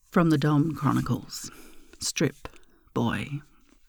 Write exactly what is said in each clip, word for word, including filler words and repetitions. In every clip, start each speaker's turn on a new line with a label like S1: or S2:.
S1: From the Dom Chronicles, Strip Boy.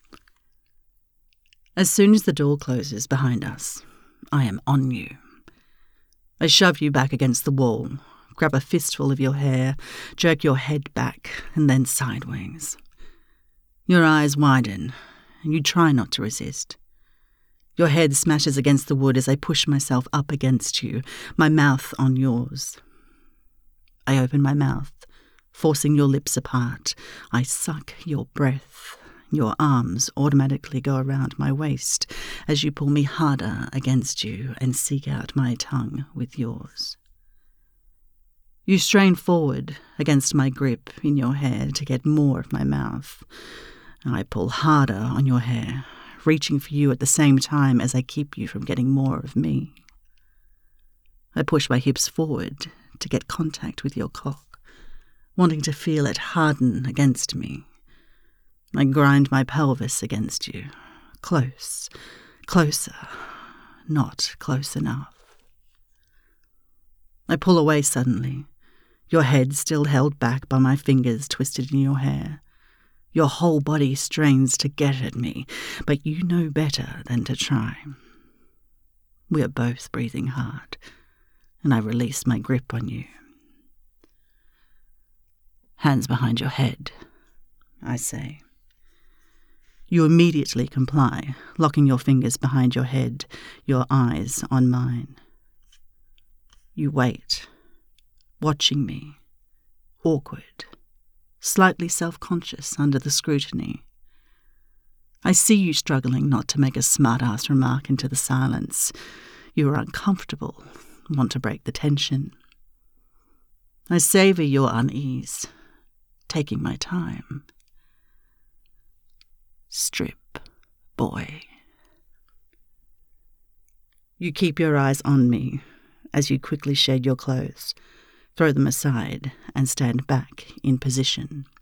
S1: As soon as the door closes behind us, I am on you. I shove you back against the wall, grab a fistful of your hair, jerk your head back, and then sideways. Your eyes widen, and you try not to resist. Your head smashes against the wood as I push myself up against you, my mouth on yours. I open my mouth, forcing your lips apart. I suck your breath. Your arms automatically go around my waist as you pull me harder against you and seek out my tongue with yours. You strain forward against my grip in your hair to get more of my mouth. I pull harder on your hair, reaching for you at the same time as I keep you from getting more of me. I push my hips forward to get contact with your cock, wanting to feel it harden against me. I grind my pelvis against you, close, closer, not close enough. I pull away suddenly, your head still held back by my fingers twisted in your hair. Your whole body strains to get at me, but you know better than to try. We are both breathing hard, and I release my grip on you. Hands behind your head, I say. You immediately comply, locking your fingers behind your head, your eyes on mine. You wait, watching me, awkward, slightly self-conscious under the scrutiny. I see you struggling not to make a smart-ass remark into the silence. You are uncomfortable, want to break the tension. I savour your unease, taking my time. Strip boy. You keep your eyes on me as you quickly shed your clothes, throw them aside, and stand back in position.